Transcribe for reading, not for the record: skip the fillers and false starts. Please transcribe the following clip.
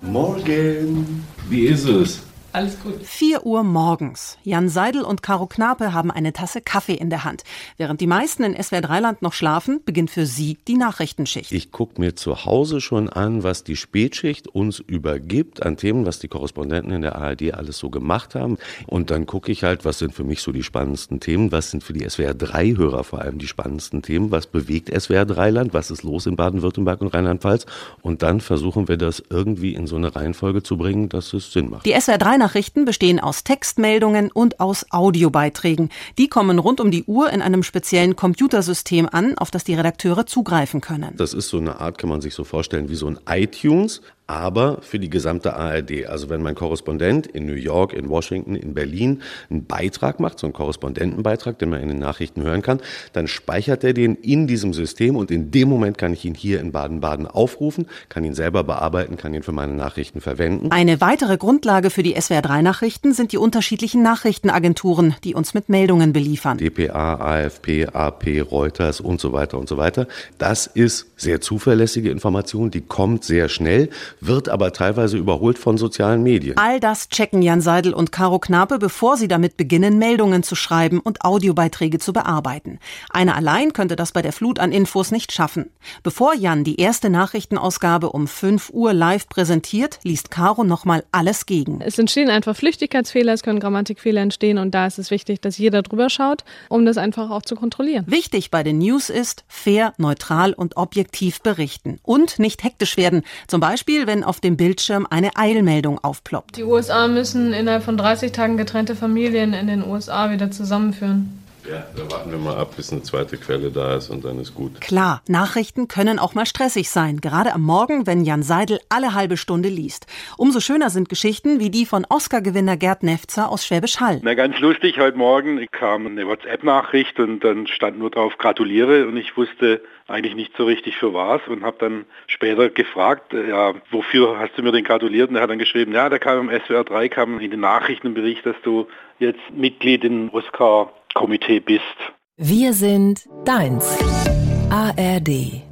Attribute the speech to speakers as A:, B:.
A: Morgen. Wie ist es?
B: Alles gut.
C: 4 Uhr morgens. Jan Seidel und Caro Knape haben eine Tasse Kaffee in der Hand. Während die meisten in SWR 3-Land noch schlafen, beginnt für sie die Nachrichtenschicht.
A: Ich gucke mir zu Hause schon an, was die Spätschicht uns übergibt an Themen, was die Korrespondenten in der ARD alles so gemacht haben. Und dann gucke ich halt, was sind für mich so die spannendsten Themen, was sind für die SWR 3-Hörer vor allem die spannendsten Themen, was bewegt SWR 3-Land, was ist los in Baden-Württemberg und Rheinland-Pfalz. Und dann versuchen wir das irgendwie in so eine Reihenfolge zu bringen, dass es Sinn macht.
C: Die SWR 3-Nachrichten bestehen aus Textmeldungen und aus Audiobeiträgen. Die kommen rund um die Uhr in einem speziellen Computersystem an, auf das die Redakteure zugreifen können.
A: Das ist so eine Art, kann man sich so vorstellen, wie so ein iTunes, aber für die gesamte ARD. Also wenn mein Korrespondent in New York, in Washington, in Berlin einen Beitrag macht, so einen Korrespondentenbeitrag, den man in den Nachrichten hören kann, dann speichert er den in diesem System und in dem Moment kann ich ihn hier in Baden-Baden aufrufen, kann ihn selber bearbeiten, kann ihn für meine Nachrichten verwenden.
C: Eine weitere Grundlage für die SWR 3-Nachrichten sind die unterschiedlichen Nachrichtenagenturen, die uns mit Meldungen beliefern.
A: dpa, AFP, AP, Reuters und so weiter und so weiter. Das ist sehr zuverlässige Information, die kommt sehr schnell, wird aber teilweise überholt von sozialen Medien.
C: All das checken Jan Seidel und Caro Knape, bevor sie damit beginnen, Meldungen zu schreiben und Audiobeiträge zu bearbeiten. Einer allein könnte das bei der Flut an Infos nicht schaffen. Bevor Jan die erste Nachrichtenausgabe um 5 Uhr live präsentiert, liest Caro nochmal alles gegen.
B: Es entstehen einfach Flüchtigkeitsfehler, es können Grammatikfehler entstehen und da ist es wichtig, dass jeder drüber schaut, um das einfach auch zu kontrollieren.
C: Wichtig bei den News ist, fair, neutral und objektiv berichten. Und nicht hektisch werden. Zum Beispiel, wenn auf dem Bildschirm eine Eilmeldung aufploppt.
B: Die USA müssen innerhalb von 30 Tagen getrennte Familien in den USA wieder zusammenführen.
A: Ja, da warten wir mal ab, bis eine zweite Quelle da ist und dann ist gut.
C: Klar, Nachrichten können auch mal stressig sein, gerade am Morgen, wenn Jan Seidel alle halbe Stunde liest. Umso schöner sind Geschichten wie die von Oscar-Gewinner Gerd Nefzer aus Schwäbisch Hall.
D: Na, ganz lustig, heute Morgen kam eine WhatsApp-Nachricht und dann stand nur drauf gratuliere und ich wusste eigentlich nicht so richtig für was und habe dann später gefragt, ja, wofür hast du mir denn gratuliert? Und er hat dann geschrieben, ja, da kam im SWR 3 kam in den Nachrichtenbericht, dass du jetzt Mitglied im Oscar-Komitee bist.
E: Wir sind deins. ARD.